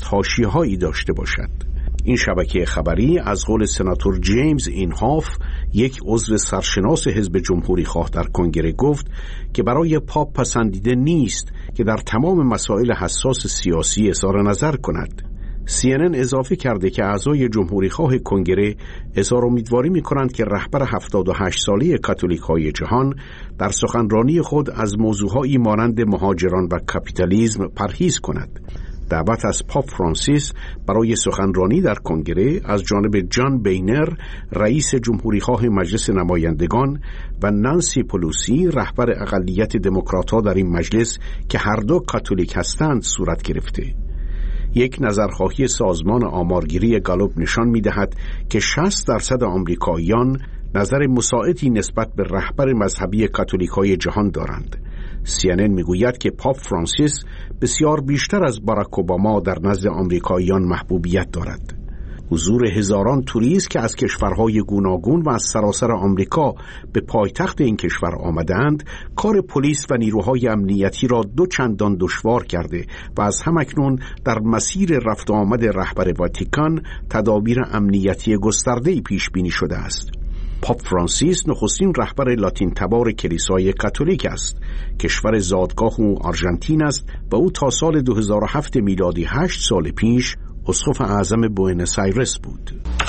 حاشیه‌هایی داشته باشد. این شبکه خبری از قول سناتور جیمز اینهاف، یک عضو سرشناس حزب جمهوری خواه در کنگره، گفت که برای پاپ پسندیده نیست که در تمام مسائل حساس سیاسی اظهار نظر کند. CNN اضافه کرده که اعضای جمهوری خواه کنگره اظهار امیدواری می‌کنند که رهبر 78 ساله کاتولیک‌های جهان در سخنرانی خود از موضوعهایی مانند مهاجران و کاپیتالیسم پرهیز کند. دعوت از پاپ فرانسیس برای سخنرانی در کنگره از جانب جان بینر، رئیس جمهوری خواه مجلس نمایندگان، و نانسی پلوسی، رهبر اقلیت دموکرات‌ها در این مجلس که هر دو کاتولیک هستند، صورت گرفته. یک نظرخواهی سازمان آمارگیری گالوب نشان می‌دهد که 60% آمریکاییان نظر مساعدی نسبت به رهبر مذهبی کاتولیک‌های جهان دارند. CNN میگوید که پاپ فرانسیس بسیار بیشتر از باراک اوباما در نزد آمریکاییان محبوبیت دارد. حضور هزاران توریست که از کشورهای گوناگون و از سراسر آمریکا به پایتخت این کشور آمدند، کار پلیس و نیروهای امنیتی را دو چندان دشوار کرده و از همکنون در مسیر رفت و آمد رهبر واتیکان تدابیر امنیتی گسترده‌ای پیش بینی شده است. پاپ فرانسیس نخستین رهبر لاتین تبار کلیسای کاتولیک است. کشور زادگاه او آرژانتین است و او تا سال 2007 میلادی 8 سال پیش اسقف اعظم بوئنوس آیرس بود.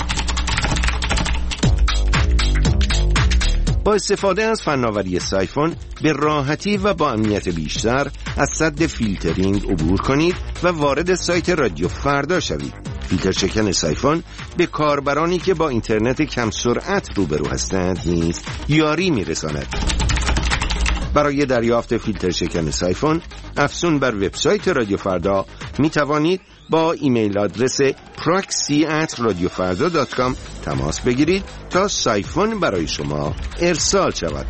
با استفاده از فناوری سایفون به راحتی و با امنیت بیشتر از سد فیلترینگ عبور کنید و وارد سایت رادیو فردا شوید. فیلتر شکن سایفون به کاربرانی که با اینترنت کم سرعت روبرو هستند نیز یاری میرساند. برای دریافت فیلتر شکن سایفون افزون بر وبسایت رادیو فردا می توانید با ایمیل آدرس proxy@radiofarda.com تماس بگیرید تا سایفون برای شما ارسال شود.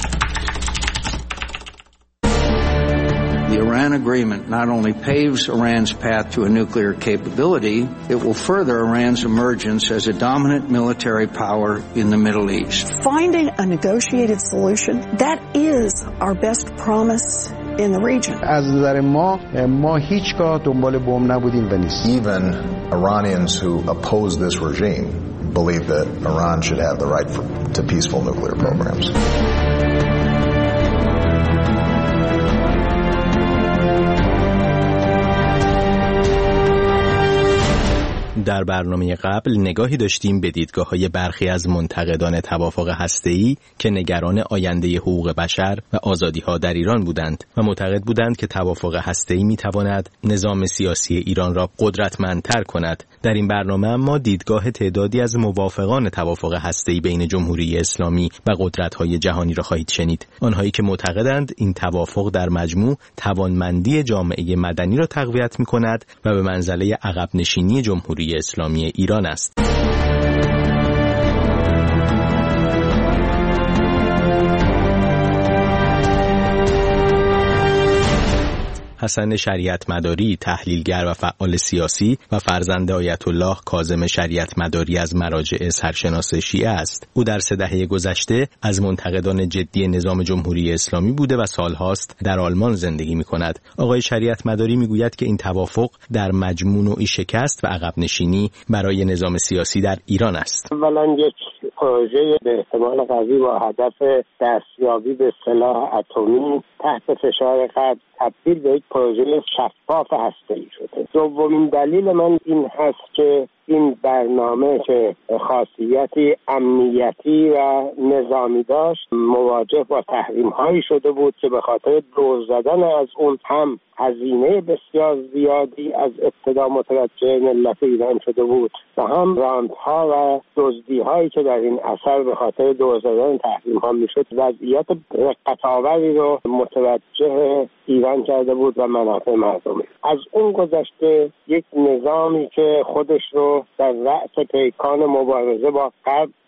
The Iran agreement not only paves Iran's path to a nuclear capability, it will further Iran's emergence as a dominant military power in the Middle East. Finding a negotiated solution, that is our best promise in the region. از نظر ما هیچگاه دنبال بمب نبودیم و نیست. Even Iranians who oppose this regime believe that Iran should have the right to peaceful nuclear programs. در برنامه قبل نگاهی داشتیم به دیدگاه‌های برخی از منتقدان توافق هسته‌ای که نگران آینده حقوق بشر و آزادی‌ها در ایران بودند و معتقد بودند که توافق هسته‌ای می‌تواند نظام سیاسی ایران را قدرتمندتر کند. در این برنامه ما دیدگاه تعدادی از موافقان توافق هسته‌ای بین جمهوری اسلامی و قدرت‌های جهانی را خواهید شنید. آنهایی که معتقدند این توافق در مجموع توانمندی جامعه مدنی را تقویت می‌کند و به منزله عقب نشینی جمهوری اسلامی ایران است. حسن شریعت مداری، تحلیلگر و فعال سیاسی و فرزند آیت الله کاظم شریعت مداری از مراجع سرشناس شیعه است. او در 3 دهه گذشته از منتقدان جدی نظام جمهوری اسلامی بوده و سالهاست در آلمان زندگی می‌کند. آقای شریعت مداری می‌گوید که این توافق در مجموع نوعی شکست و عقب نشینی برای نظام سیاسی در ایران است. اولا یک پروژه به احتمال قوی با هدف دستیابی به سلاح اتمی تحت فشار غرب تبدیل به یک پروژه شفاف هسته‌ای شده. دومین دلیل من این هست که این برنامه که خاصیتی امنیتی و نظامی داشت مواجه با تحریم‌هایی شده بود که به خاطر دور زدن از اون هم هزینه بسیار زیادی از ابتدا متوجه ملت ایران شده بود و هم راندها و دزدی‌هایی که در این اثر به خاطر دور زدن تحریم‌ها میشد وضعیت رقت‌آوری رو متوجه ایران کرده بود و منافع مردمی. از اون گذشته یک نظامی که خودش رو در رأس پیکان مبارزه با غرب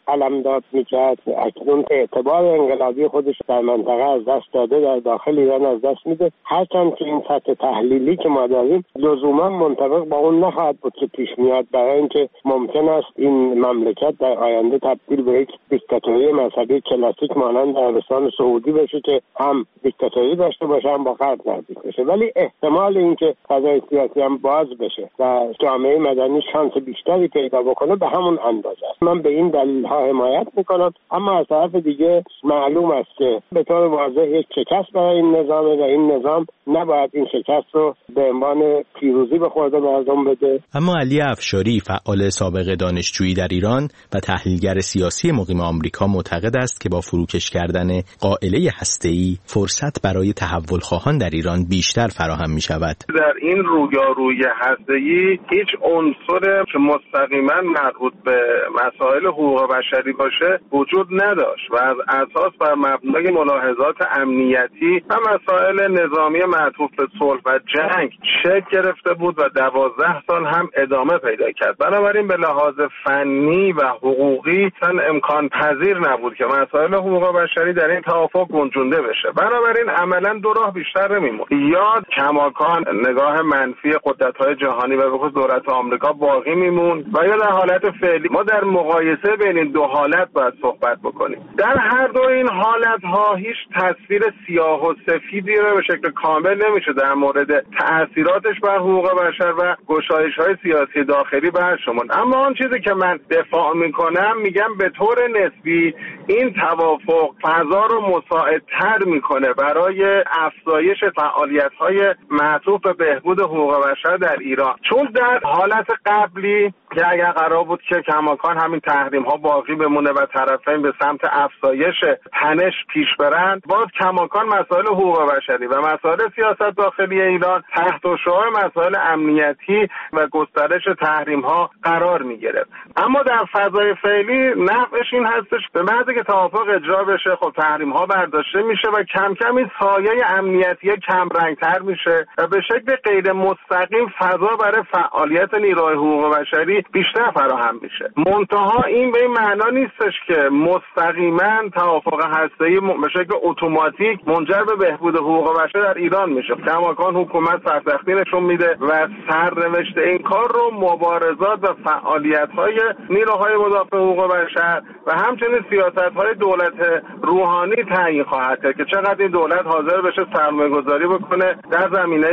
قلمداد میکرد، اکنون اعتبار انقلابی خودش در منطقه از دست داده، در داخل ایران از دست میده. هرچند که این سطح تحلیلی که ما داریم لزوما منطبق با اون نخواهد بود که پیش میاد، برای اینکه ممکن است این مملکت در آینده تبدیل به یک دیکتاتوری مذهبی کلاسیک مانند عربستان سعودی بشه که هم دیکتاتوری داشته باشه هم با غرب نزدیک بشه. ولی احتمال اینکه فضای سیاسی هم باز بشه و جامعه مدنی شانس بیشتری پیدا بکنه به همون اندازه است. من به این دلیل ها حمایت میکنم، اما از طرف دیگه معلوم است که به طور واضح یک شکست برای این نظامه و این نظام نباید این شکست رو به عنوان پیروزی به خورد مردم بده. اما علی افشاری، فعال سابق دانشجویی در ایران و تحلیلگر سیاسی مقیم آمریکا، معتقد است که با فروکش کردن قائله هسته‌ای فرصت برای تحول خواهان در ایران بیشتر فراهم می شود. در این رویارویی هسته‌ای هیچ عنصر که مستقیما مربوط به مسائل حقوق بشری باشه وجود نداشت و از اساس بر مبنای ملاحظات امنیتی و مسائل نظامی معطوف به صلح و جنگ شکل گرفته بود و 12 سال هم ادامه پیدا کرد. بنابراین به لحاظ فنی و حقوقی امکان پذیر نبود که مسائل حقوق بشری در این توافق گنجونده بشه. بنابراین عملا دو راه بیشتر نمیموند، یا کماکان نگاه منفی قدرت‌های جهانی و به خصوص دولت آمریکا باقی میموند و یا در حالت فعلی ما در مقایسه بین این دو حالت باید صحبت بکنیم. در هر دو این حالت‌ها هیچ تصویر سیاه و سفیدی رو به شکل کامل نمیشه در مورد تأثیراتش بر حقوق بشر و گشایش‌های سیاسی داخلی برشمرد. اما آن چیزی که من دفاع میکنم، میگم به طور نسبی این توافق فضا رو مساعدتر میکنه برای افزایش فعالیت‌های معطوف به بهبود حقوق بشر در ایران، چون در حالت قبلی که اگر قرار بود که کماکان همین تحریم‌ها باقی بمونه و طرفین به سمت افزایش تنش پیش برند، باز کماکان مسائل حقوق بشری و مسائل سیاست داخلی ایران تحت شعاع مسائل امنیتی و گسترش تحریم‌ها قرار می‌گرفت. اما در فضای فعلی نفعش این هستش به محض که توافق اجرا بشه، خب تحریم‌ها برداشته میشه و کم کم این سایه امنیتی کم رنگ‌تر میشه و به شکل غیر مستقیم فضا برای فعالیت نیروهای حقوق بشری بیشتر فراهم میشه. منتها این به این معنا نیستش که مستقیما توافق هسته‌ای به شکل اتوماتیک منجر به بهبود حقوق بشر در ایران میشه. کماکان حکومت سرسختی نشون میده و سرنوشت این کار رو مبارزات و فعالیت‌های نیروهای مدافع حقوق بشر و همچنین سیاست‌های دولت روحانی تعیین خواهد کرد که چقدر این دولت حاضر بشه سرمایه‌گذاری بکنه در زمینه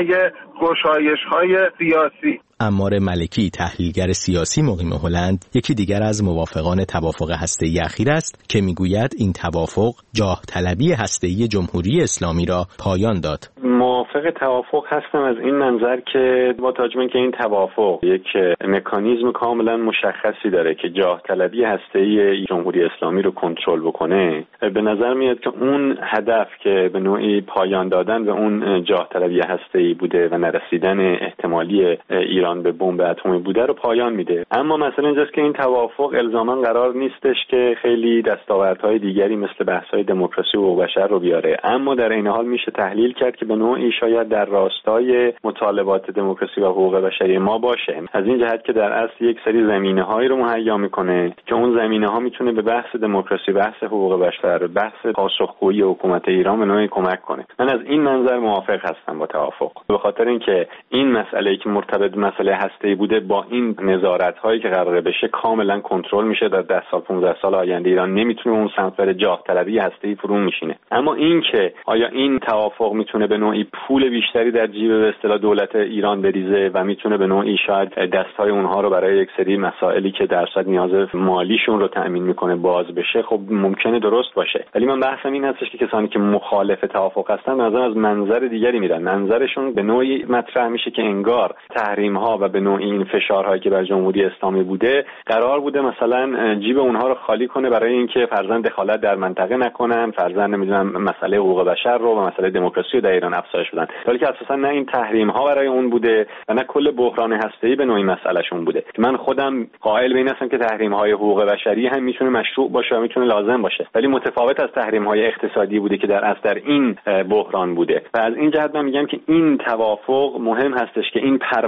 گشایش‌های سیاسی. عمار ملکی، تحلیلگر سیاسی مقیم هلند، یکی دیگر از موافقان توافق هسته‌ای اخیر است که میگوید این توافق جاه طلبی هسته‌ای جمهوری اسلامی را پایان داد. موافق توافق هستم از این منظر که با توجه به اینکه این توافق یک مکانیزم کاملا مشخصی داره که جاه طلبی هسته‌ای جمهوری اسلامی رو کنترل بکنه، به نظر میاد که اون هدف که به نوعی پایان دادن به اون جاه طلبی هسته‌ای بوده و نرسیدن احتمالی ایران به بمب اتمی بوده رو پایان میده. اما مثلا اینجاست که این توافق الزاما قرار نیستش که خیلی دستاوردهای دیگری مثل بحث‌های دموکراسی و حقوق بشر رو بیاره، اما در این حال میشه تحلیل کرد که به نوعی شاید در راستای مطالبات دموکراسی و حقوق بشری ما باشه، از این جهت که در اصل یک سری زمینه‌هایی رو مهیا میکنه که اون زمینه‌ها میتونه به بحث دموکراسی، بحث حقوق بشر، بحث پاسخگویی حکومت ایران به نوعی کمک کنه. من از این منظر موافق هستم با توافق، به خاطر اینکه این مسئله‌ای که مرتبط مسئله هسته‌ای بوده با این نظارت‌هایی که قراره بشه کاملا کنترل میشه. در 10 سال 15 سال آینده ایران نمیتونه اون سمت بره، جاه طلبی هسته‌ای فرو میشینه. اما این که آیا این توافق میتونه به نوعی پول بیشتری در جیب به اصطلاح دولت ایران بریزه و میتونه به نوعی شاید دست‌های اونها رو برای یک سری مسائلی که درصد نیاز مالیشون رو تأمین میکنه باز بشه، خب ممکنه درست باشه. ولی من بحثم این هستش که کسانی که مخالف توافق هستن از منظر دیگری میرن. منظرشون به نوعی مطرح میشه که انگار تحریم‌ها و به نوعی این فشارهایی که بر جمهوری اسلامی بوده قرار بوده مثلا جیب اونها رو خالی کنه برای اینکه فرضاً دخالت در منطقه نکنن، فرضاً نمیدونم مسئله حقوق بشر رو و مسئله دموکراسی رو در ایران افزایش بدن، ولی که اساساً نه این تحریم‌ها برای اون بوده و نه کل بحران هسته‌ای به نوعی مسئلهشون بوده. من خودم قائل به این هستم که تحریم‌های حقوق بشری هم میتونه مشروع باشه و میتونه لازم باشه، ولی متفاوت از تحریم‌های اقتصادی بوده که در اصل در این بحران بوده. و از این جهت من میگم که این توافق مهم هستش که این پرونده و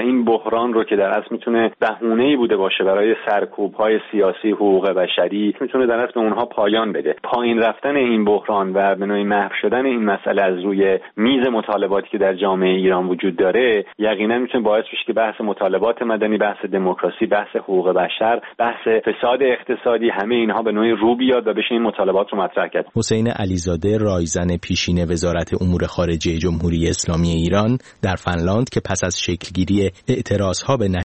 این بحران رو که در اصل میتونه بهونه‌ای بوده باشه برای سرکوب‌های سیاسی، حقوق بشری، میتونه در اصل به اونها پایان بده. پایین رفتن این بحران و به نوعی محو شدن این مسئله از روی میز مطالباتی که در جامعه ایران وجود داره یقینا میتونه باعث بشه که بحث مطالبات مدنی، بحث دموکراسی، بحث حقوق بشر، بحث فساد اقتصادی، همه اینها به نوعی رو بیاد و بشه این مطالبات رو مطرح کرد. حسین علیزاده، رایزن پیشین وزارت امور خارجه جمهوری اسلامی ایران در فنلاند که پس از شکلگیری اعتراضها به